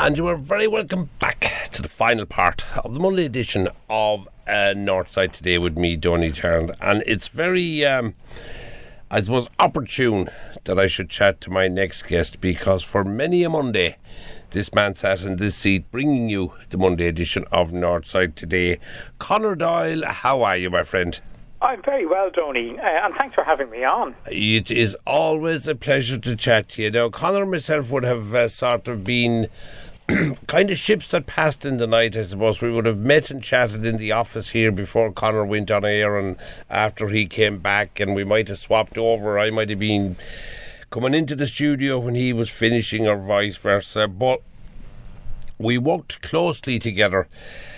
And you are very welcome back to the final part of the Monday edition of Northside Today with me, Donny Tarrant. And it's very, I suppose, opportune that I should chat to my next guest, because for many a Monday, this man sat in this seat bringing you the Monday edition of Northside Today. Conor Doyle, how are you, my friend? I'm very well, Donny, and thanks for having me on. It is always a pleasure to chat to you. Now, Conor and myself would have sort of been kind of ships that passed in the night, I suppose. We would have met and chatted in the office here before Conor went on air and after he came back, and we might have swapped over. I might have been coming into the studio when he was finishing, or vice versa. But we worked closely together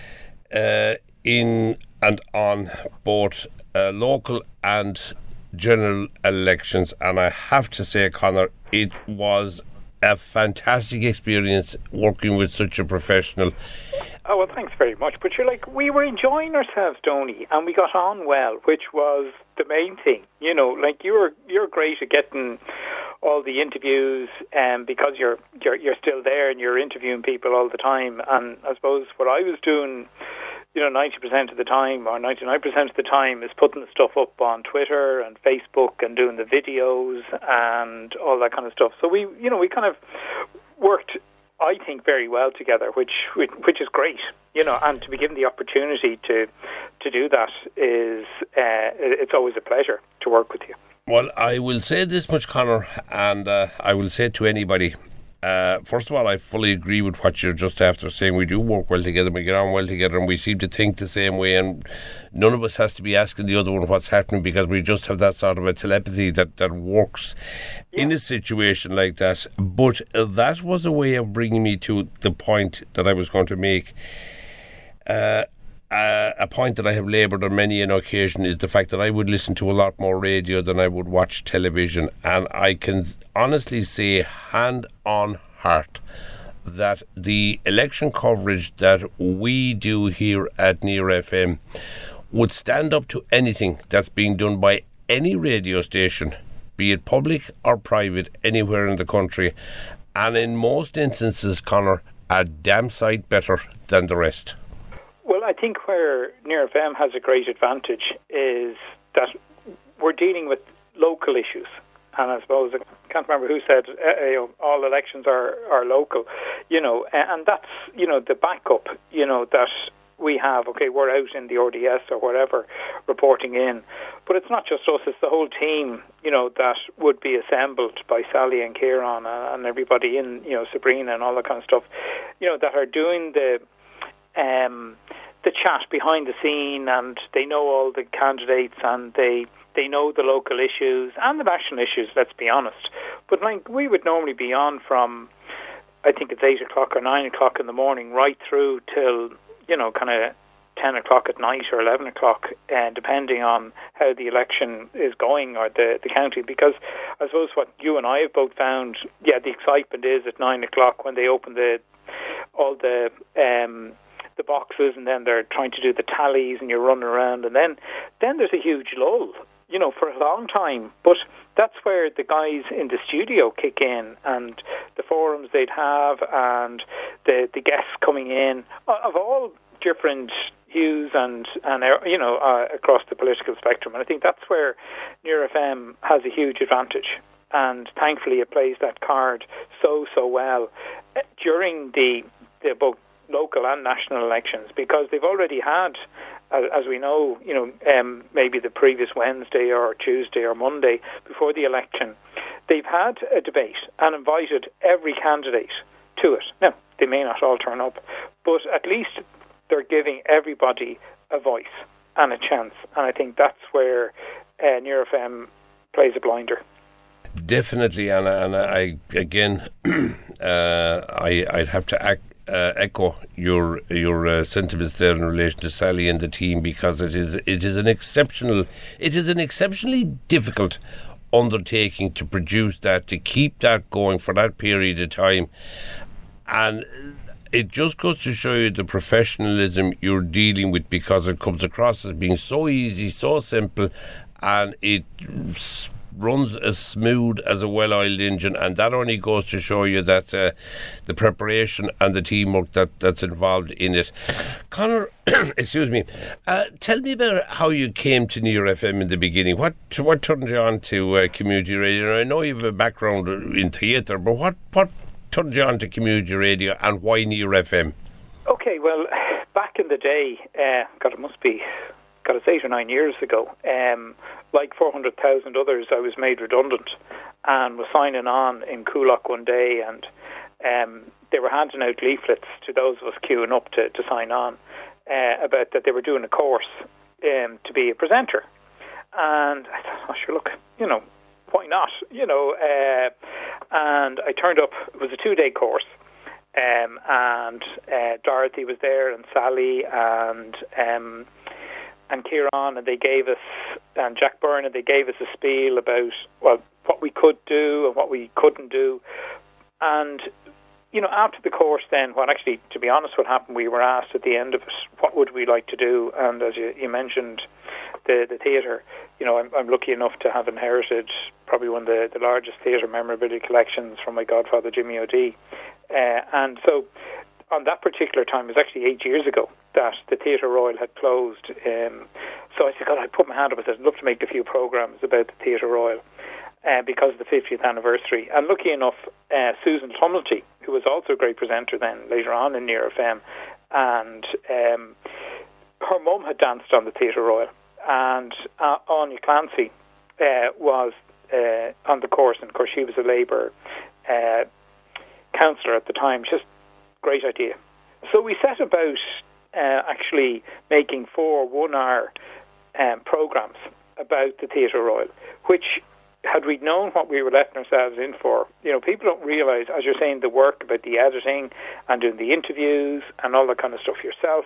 in and on both local and general elections, and I have to say, Conor, it was a fantastic experience working with such a professional. Oh, well, thanks very much. But you're like, we were enjoying ourselves, Donny, and we got on well, which was the main thing. You know, like you're great at getting all the interviews, because you're still there and you're interviewing people all the time. And I suppose what I was doing, 90% of the time or 99% of the time is putting the stuff up on Twitter and Facebook and doing the videos and all that kind of stuff. So we kind of worked, I think, very well together, which is great, and to be given the opportunity to do that is, it's always a pleasure to work with you. Well, I will say this much, Conor, and I will say to anybody, first of all, I fully agree with what you're just after saying. We do work well together, we get on well together, and we seem to think the same way, and none of us has to be asking the other one what's happening, because we just have that sort of a telepathy that works in a situation like that. But that was a way of bringing me to the point that I was going to make. A point that I have laboured on many an occasion is the fact that I would listen to a lot more radio than I would watch television, and I can honestly say, hand on heart, that the election coverage that we do here at Near FM would stand up to anything that's being done by any radio station, be it public or private, anywhere in the country, and in most instances, Conor, a damn sight better than the rest. Well, I think where Near FM has a great advantage is that we're dealing with local issues. And I suppose, I can't remember who said, all elections are local, and that's, the backup, that we have. Okay, we're out in the RDS or whatever, reporting in. But it's not just us, it's the whole team, that would be assembled by Sally and Kieran and everybody in, Sabrina and all that kind of stuff, that are doing the chat behind the scene, and they know all the candidates, and they know the local issues and the national issues, let's be honest. But like, we would normally be on from, I think it's 8 o'clock or 9 o'clock in the morning right through till, kind of 10 o'clock at night or 11 o'clock, depending on how the election is going or the county. Because I suppose what you and I have both found, the excitement is at 9 o'clock when they open all the boxes, and then they're trying to do the tallies, and you're running around, and then there's a huge lull, for a long time. But that's where the guys in the studio kick in, and the forums they'd have, and the guests coming in of all different hues and across the political spectrum. And I think that's where Near FM has a huge advantage, and thankfully it plays that card so well during the both local and national elections, because they've already had, as we know, maybe the previous Wednesday or Tuesday or Monday before the election, they've had a debate and invited every candidate to it. Now, they may not all turn up, but at least they're giving everybody a voice and a chance. And I think that's where Near FM plays a blinder. Definitely, and I again, I'd have to echo your sentiments there in relation to Sally and the team, because it is an exceptionally difficult undertaking to produce that, to keep that going for that period of time, and it just goes to show you the professionalism you're dealing with, because it comes across as being so easy, so simple, and it runs as smooth as a well-oiled engine, and that only goes to show you that the preparation and the teamwork that's involved in it. Conor, excuse me, tell me about how you came to Near FM in the beginning. What turned you on to community radio? I know you have a background in theatre, but what turned you on to community radio, and why Near FM? Okay, well, back in the day, it must be, it's 8 or 9 years ago, like 400,000 others, I was made redundant and was signing on in Coolock one day, and they were handing out leaflets to those of us queuing up to sign on about that they were doing a course to be a presenter. And I thought, oh, sure, look, why not? And I turned up. It was a 2-day course, and Dorothy was there, and Sally, and Kieran, and they gave us, and Jack Byrne, and they gave us a spiel about what we could do and what we couldn't do. And after the course, then, to be honest, what happened, we were asked at the end of it, what would we like to do? And as you mentioned, the theatre, I'm lucky enough to have inherited probably one of the largest theatre memorabilia collections from my godfather, Jimmy O'Dea. And so on that particular time, it was actually 8 years ago that the Theatre Royal had closed. So I said, God, I put my hand up and said, I'd love to make a few programmes about the Theatre Royal because of the 50th anniversary. And lucky enough, Susan Tumilty, who was also a great presenter then later on in Near FM, and her mum had danced on the Theatre Royal, and Anya Clancy was on the course, and of course she was a Labour councillor at the time. Just great idea. So we set about actually making 4 one-hour programmes about the Theatre Royal, which, had we known what we were letting ourselves in for, people don't realise, as you're saying, the work about the editing and doing the interviews and all that kind of stuff yourself.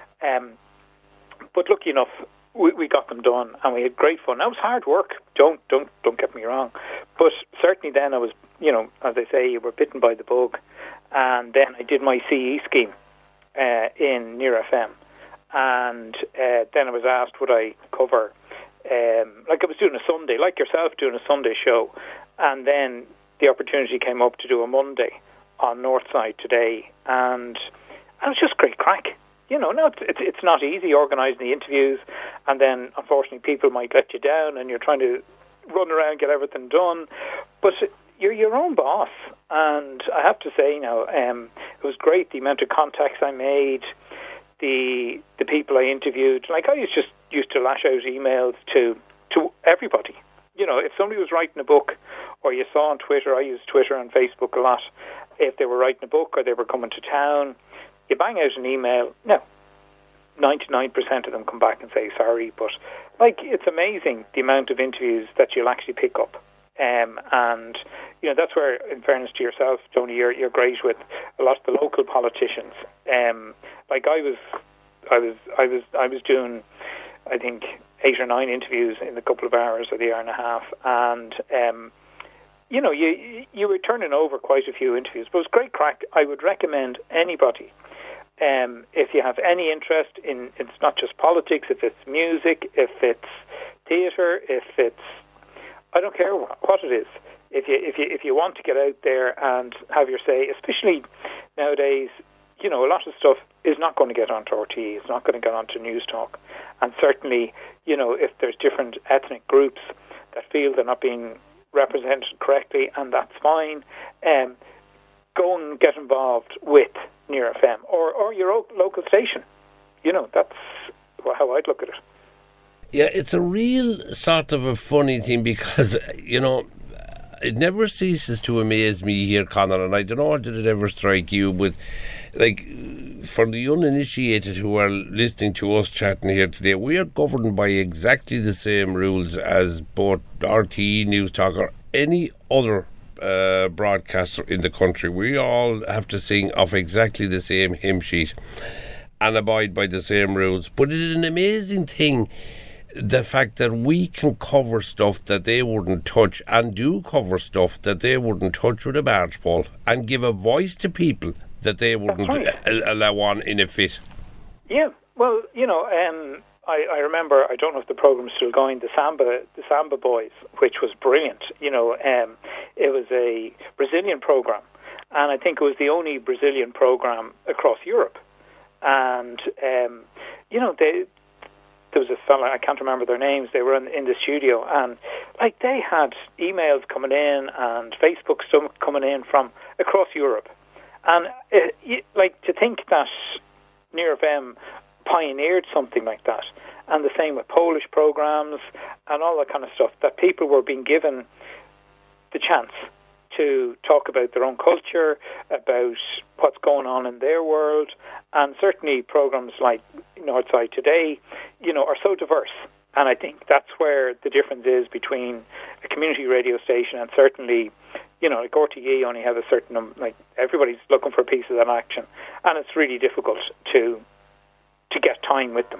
But lucky enough, we got them done, and we had great fun. That was hard work. Don't get me wrong, but certainly then I was, as they say, you were bitten by the bug, and then I did my CE scheme in Near FM, and then I was asked would I cover, like I was doing a Sunday, like yourself, doing a Sunday show, and then the opportunity came up to do a Monday on Northside Today, and it was just great crack. No, it's not easy organising the interviews, and then unfortunately people might let you down, and you're trying to run around, get everything done, but you're your own boss. And I have to say now, it was great, the amount of contacts I made, the people I interviewed. Like, I used to lash out emails to everybody. If somebody was writing a book, or you saw on Twitter, I use Twitter and Facebook a lot, if they were writing a book or they were coming to town, you bang out an email, no, 99% of them come back and say sorry, but it's amazing the amount of interviews that you'll actually pick up. And that's where, in fairness to yourself, Tony, you're great with a lot of the local politicians. I was doing, I think, 8 or 9 interviews in a couple of hours or the hour and a half, and you were turning over quite a few interviews, but it was great crack. I would recommend anybody, if you have any interest in, it's not just politics, if it's music, if it's theatre, if it's, I don't care what it is. If you want to get out there and have your say, especially nowadays, a lot of stuff is not going to get onto RTE, it's not going to get onto News Talk, and certainly, if there's different ethnic groups that feel they're not being represented correctly, and that's fine, go and get involved with Near FM or your local station. That's how I'd look at it. Yeah, it's a real sort of a funny thing because, it never ceases to amaze me here, Conor, and I don't know, did it ever strike you with, for the uninitiated who are listening to us chatting here today, we are governed by exactly the same rules as both RTE, News Talk, or any other broadcaster in the country. We all have to sing off exactly the same hymn sheet and abide by the same rules. But it is an amazing thing, the fact that we can cover stuff that they wouldn't touch, and do cover stuff that they wouldn't touch with a barge pole, and give a voice to people that they wouldn't allow on in a fit. Yeah, well, I remember, I don't know if the program's still going, the Samba Boys, which was brilliant. It was a Brazilian program, and I think it was the only Brazilian program across Europe. And there was a fella, I can't remember their names, they were in the studio, and they had emails coming in and Facebook stuff coming in from across Europe. And to think that Near FM pioneered something like that, and the same with Polish programs and all that kind of stuff, that people were being given the chance to talk about their own culture, about what's going on in their world, and certainly programs like Northside Today, are so diverse. And I think that's where the difference is between a community radio station and certainly, like RTE only have a certain, everybody's looking for a piece of that action, and it's really difficult to get time with them.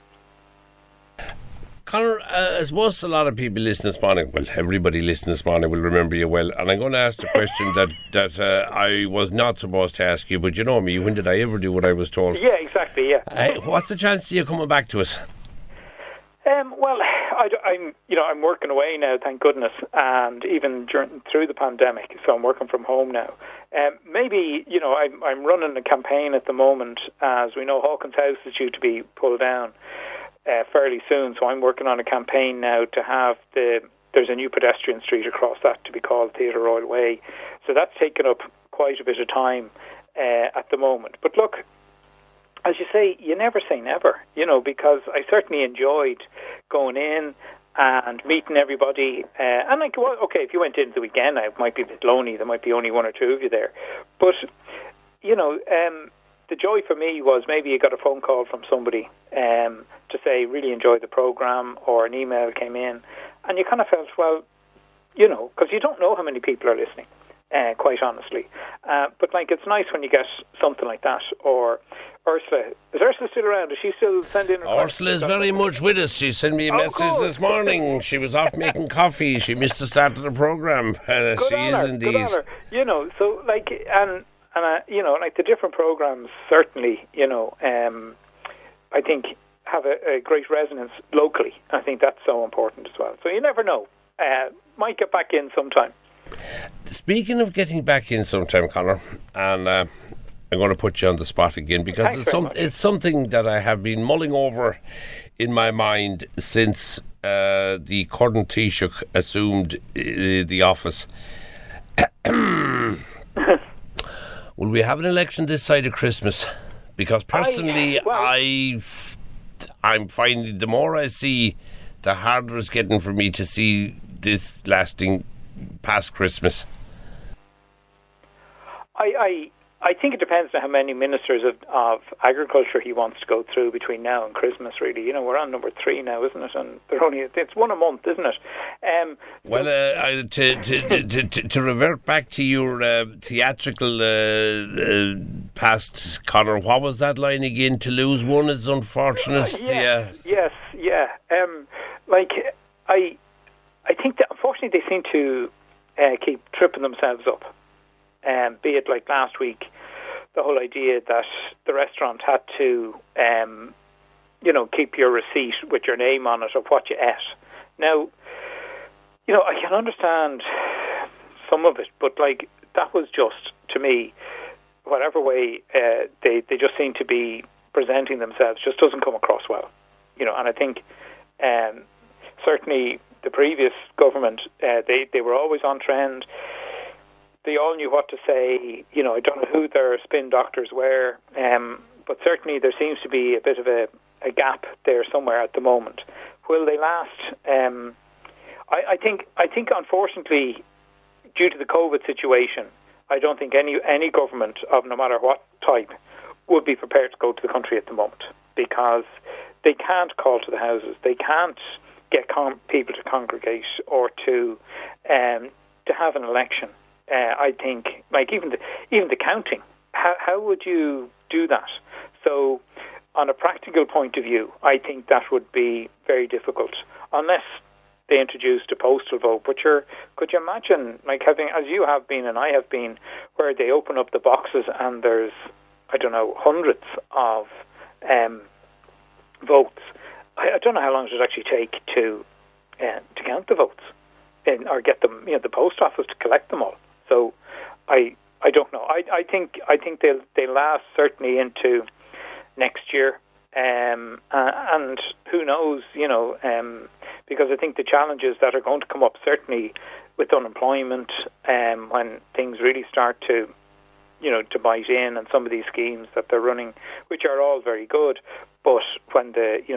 Conor, I suppose a lot of people listening this morning, well, everybody listening this morning will remember you well, and I'm going to ask the question that I was not supposed to ask you, but you know me, when did I ever do what I was told? Yeah, exactly, yeah. What's the chance of you coming back to us? Well, I'm working away now, thank goodness, and even through the pandemic, so I'm working from home now. Maybe, I'm running a campaign at the moment, as we know Hawkins House is due to be pulled down fairly soon, so I'm working on a campaign now to have there's a new pedestrian street across that to be called Theatre Royal Way, so that's taken up quite a bit of time at the moment. But look, as you say, you never say never, because I certainly enjoyed going in and meeting everybody. And okay, if you went in the weekend, it might be a bit lonely. There might be only one or two of you there. But, the joy for me was maybe you got a phone call from somebody to say, really enjoyed the programme, or an email came in. And you kind of felt, well, because you don't know how many people are listening. Quite honestly. But it's nice when you get something like that. Or Ursula. Is Ursula still around? Is she still sending? Ursula is very much with us. She sent me a message this morning. She was off making coffee. She missed the start of the programme. She is indeed. Good on her. So and the different programmes certainly, I think have a great resonance locally. I think that's so important as well. So you never know. Might get back in sometime. Speaking of getting back in sometime, Conor, and I'm going to put you on the spot again, because it's something that I have been mulling over in my mind since the Cordan Taoiseach assumed the office. Will we have an election this side of Christmas? Because personally, I'm finding the more I see, the harder it's getting for me to see this lasting past Christmas. I think it depends on how many ministers of agriculture he wants to go through between now and Christmas, really. We're on number 3 now, isn't it? And it's one a month, isn't it? To revert back to your theatrical past, Conor, what was that line again? To lose one is unfortunate. Yes. I think that unfortunately they seem to keep tripping themselves up. Be it like last week, the whole idea that the restaurant had to, keep your receipt with your name on it of what you ate. Now, I can understand some of it, but that was just, to me, whatever way they just seem to be presenting themselves just doesn't come across well. And I think certainly the previous government, they were always on trend. They all knew what to say. I don't know who their spin doctors were, but certainly there seems to be a bit of a gap there somewhere at the moment. Will they last? I think unfortunately, due to the COVID situation, I don't think any government of no matter what type would be prepared to go to the country at the moment, because they can't call to the houses. They can't get people to congregate or to have an election. I think, even the counting, how would you do that? So, on a practical point of view, I think that would be very difficult, unless they introduced a postal vote. But could you imagine, having, as you have been and I have been, where they open up the boxes and there's, hundreds of votes, I don't know how long it would actually take to count the votes, or get them, the post office to collect them all. So I don't know. I think they'll last certainly into next year, and who knows, because I think the challenges that are going to come up certainly with unemployment, when things really start to bite in, and some of these schemes that they're running, which are all very good, but when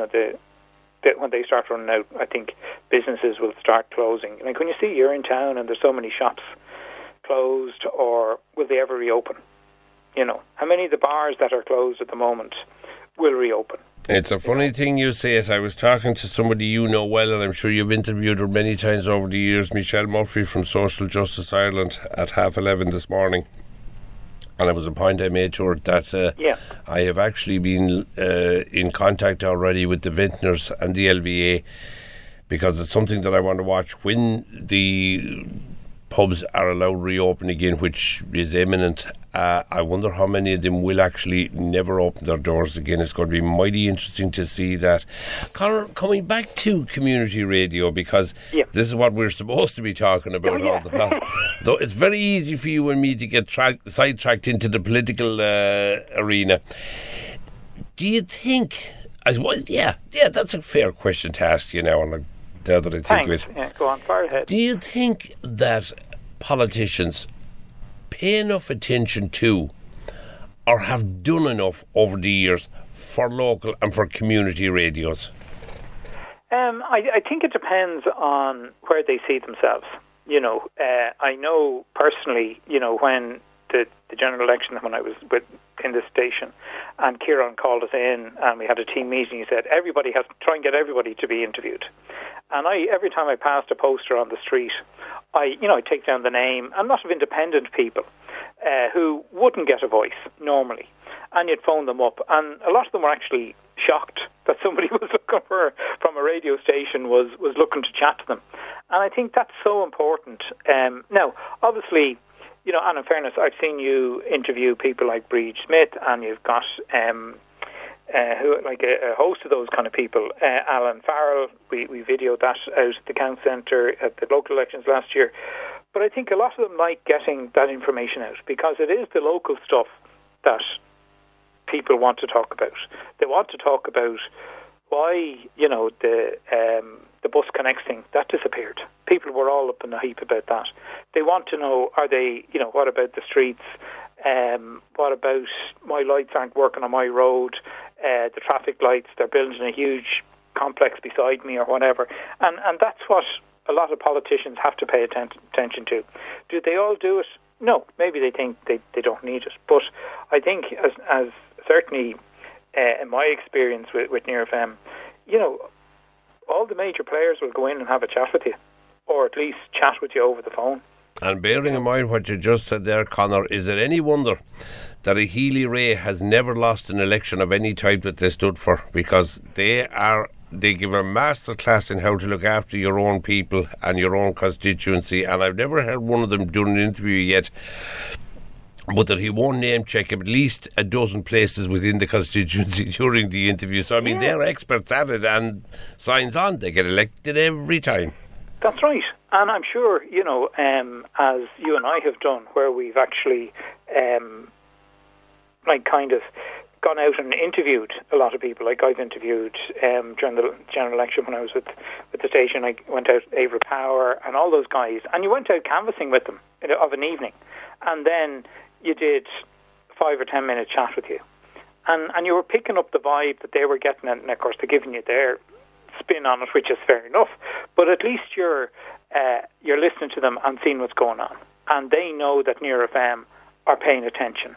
when they start running out, I think businesses will start closing. Like when you see you're in town and there's so many shops closed, or will they ever reopen? How many of the bars that are closed at the moment will reopen? It's a funny thing you say it. I was talking to somebody you know well, and I'm sure you've interviewed her many times over the years, Michelle Murphy from Social Justice Ireland, at 11:30 this morning. And it was a point I made to her that I have actually been in contact already with the vintners and the LVA, because it's something that I want to watch when the pubs are allowed to reopen again, which is imminent. I wonder how many of them will actually never open their doors again. It's going to be mighty interesting to see that. Conor, coming back to community radio, because this is what we're supposed to be talking about all the time. Though it's very easy for you and me to get sidetracked into the political arena. Do you think, that's a fair question to ask you now, and now that I think of it. Yeah, go on, fire ahead. Do you think that politicians pay enough attention to, or have done enough over the years, for local and for community radios? I think it depends on where they see themselves. I know personally, when the general election, when I was in this station, and Kieran called us in and we had a team meeting, he said everybody has to try and get everybody to be interviewed. And every time I passed a poster on the street, I take down the name, and a lot of independent people who wouldn't get a voice normally, and you'd phone them up, and a lot of them were actually shocked that somebody was looking from a radio station was looking to chat to them. And I think that's so important. Now, obviously, and in fairness, I've seen you interview people like Breed Smith, and you've got a host of those kind of people. Alan Farrell, we videoed that out at the Count Centre at the local elections last year. But I think a lot of them like getting that information out, because it is the local stuff that people want to talk about. They want to talk about why, the bus connects thing, that disappeared. People were all up in a heap about that. They want to know, what about the streets? What about my lights aren't working on my road? The traffic lights, they're building a huge complex beside me or whatever. And that's what a lot of politicians have to pay attention to. Do they all do it? No. Maybe they think they don't need it. But I think as certainly in my experience with Near FM, all the major players will go in and have a chat with you, or at least chat with you over the phone. And bearing in mind what you just said there, Conor, is it any wonder that a Healy Ray has never lost an election of any type that they stood for? Because they give a masterclass in how to look after your own people and your own constituency, and I've never heard one of them do an interview yet, but that he won't name check at least a dozen places within the constituency during the interview. So, they're experts at it, and signs on, they get elected every time. That's right. And I'm sure, as you and I have done, where we've actually kind of gone out and interviewed a lot of people. Like I've interviewed during the general election when I was with the station. I went out Avra Power and all those guys, and you went out canvassing with them of an evening, and then you did 5 or 10 minute chat with you, and you were picking up the vibe that they were getting, and of course they're giving you their spin on it, which is fair enough. But at least you're listening to them and seeing what's going on, and they know that Near FM are paying attention.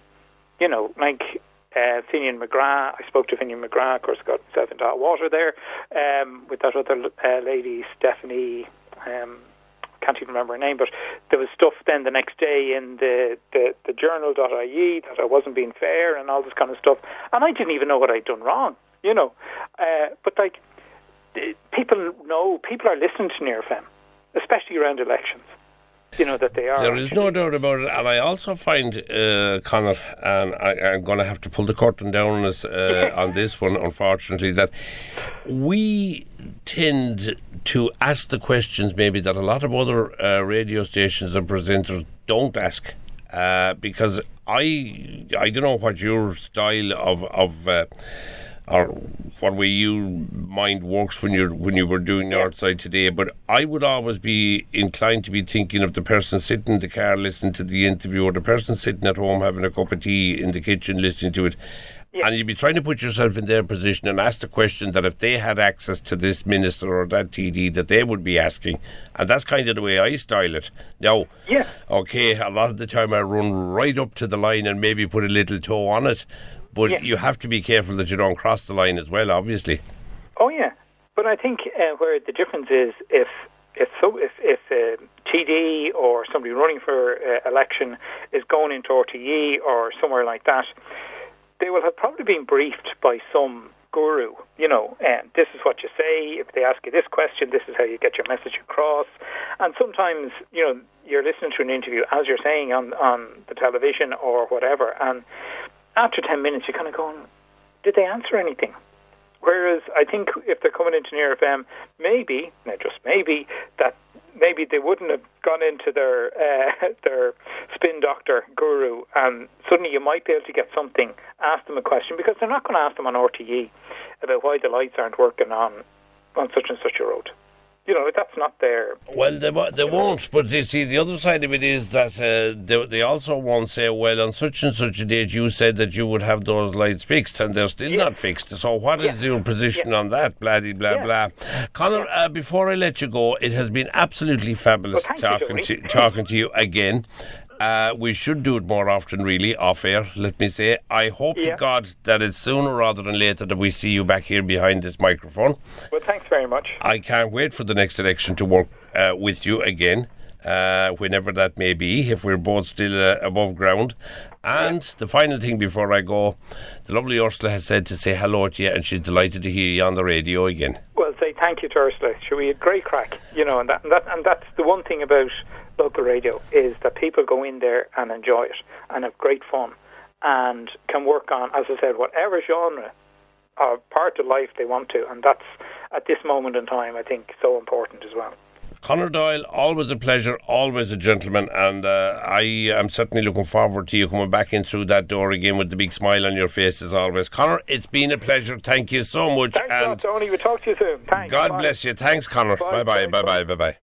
Finian McGrath, I spoke to Finian McGrath, of course, got himself into hot water there with that other lady, Stephanie, can't even remember her name, but there was stuff then the next day in the journal.ie that I wasn't being fair and all this kind of stuff, and I didn't even know what I'd done wrong, but people know, people are listening to Near FM, especially around elections. that they are. There is no doubt about it. And I also find, Conor, and I'm going to have to pull the curtain down on us on this one, unfortunately, that we tend to ask the questions maybe that a lot of other radio stations and presenters don't ask. Because I don't know what your style of or what way your mind works when you were doing Northside today, but I would always be inclined to be thinking of the person sitting in the car listening to the interview, or the person sitting at home having a cup of tea in the kitchen listening to it. Yeah. And you'd be trying to put yourself in their position and ask the question that if they had access to this minister or that TD that they would be asking. And that's kind of the way I style it. Now, okay, a lot of the time I run right up to the line and maybe put a little toe on it. But you have to be careful that you don't cross the line as well, obviously. Oh, yeah. But I think where the difference is if a TD or somebody running for election is going into RTE or somewhere like that, they will have probably been briefed by some guru, and this is what you say. If they ask you this question, this is how you get your message across. And sometimes, you're listening to an interview, as you're saying, on the television or whatever, and after 10 minutes, you're kind of going, did they answer anything? Whereas I think if they're coming into Near FM, maybe, now just maybe, that maybe they wouldn't have gone into their spin doctor guru, and suddenly you might be able to get something, ask them a question, because they're not going to ask them on RTE about why the lights aren't working on such and such a road. That's not there. Well, they won't. But you see, the other side of it is that they also won't say, well, on such and such a date you said that you would have those lights fixed, and they're still not fixed. So what is your position on that? Blah, blah, blah. Conor, before I let you go, it has been absolutely fabulous talking to you again. We should do it more often, really, off air, let me say. I hope to God that it's sooner rather than later that we see you back here behind this microphone. Well, thanks very much. I can't wait for the next election to work with you again, whenever that may be, if we're both still above ground. And the final thing before I go, the lovely Ursula has said to say hello to you, and she's delighted to hear you on the radio again. Well, say thank you to Ursula. We had great crack, and that's the one thing about local radio, is that people go in there and enjoy it and have great fun and can work on, as I said, whatever genre or part of life they want to, and that's, at this moment in time, I think, so important as well. Conor Doyle, always a pleasure, always a gentleman, and I am certainly looking forward to you coming back in through that door again with the big smile on your face as always. Conor, it's been a pleasure. Thank you so much. Thanks a lot, Tony. We'll talk to you soon. Thanks. God bless you. Thanks, Conor. Bye-bye.